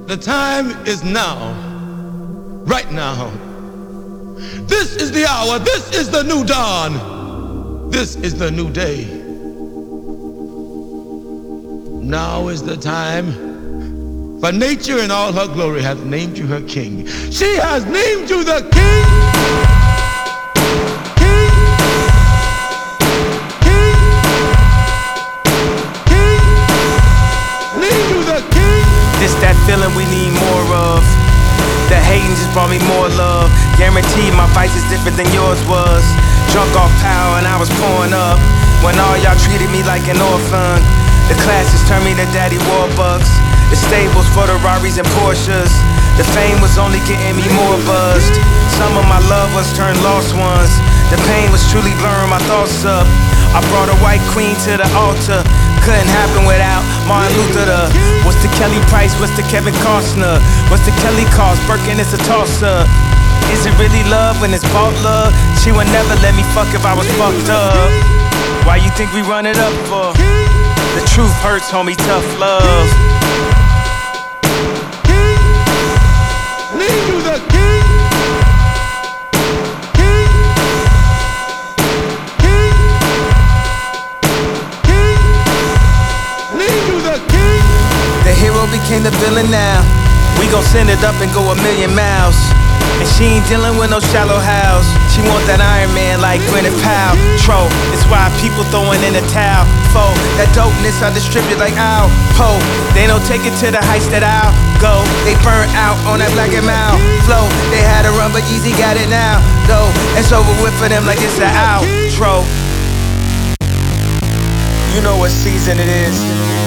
The time is now, right now. This is the hour, this is the new dawn, this is the new day. Now is the time, for nature in all her glory hath named you her king. She has named you the king. This that feeling we need more of. The hating just brought me more love. Guaranteed my vice is different than yours was. Drunk off power and I was pouring up. When all y'all treated me like an orphan. The classes turned me to Daddy Warbucks. The stables for the Rarries and Porsches. The fame was only getting me more buzzed. Some of my loved ones turned lost ones. The pain was truly blurring my thoughts up. I brought a white queen to the altar. Couldn't happen without Martin Luther. What's the Kelly Price? What's the Kevin Costner? What's the Kelly cost? Birkin, it's a toss-up. Is it really love when it's bought love? She would never let me fuck if I was fucked up. Why you think we run it up for? The truth hurts, homie, tough love. Leave you the king. The hero became the villain now. We gon' send it up and go a million miles. And she ain't dealing with no shallow house. She want that Iron Man like Gwyneth Paltrow. It's why people throwing in a towel. Foe, that dopeness I distribute like Al Poe. They don't take it to the heights that I'll go. They burn out on that black and mild flow. They had a run but Yeezy got it now. Though it's over with for them like it's an outro. You know what season it is.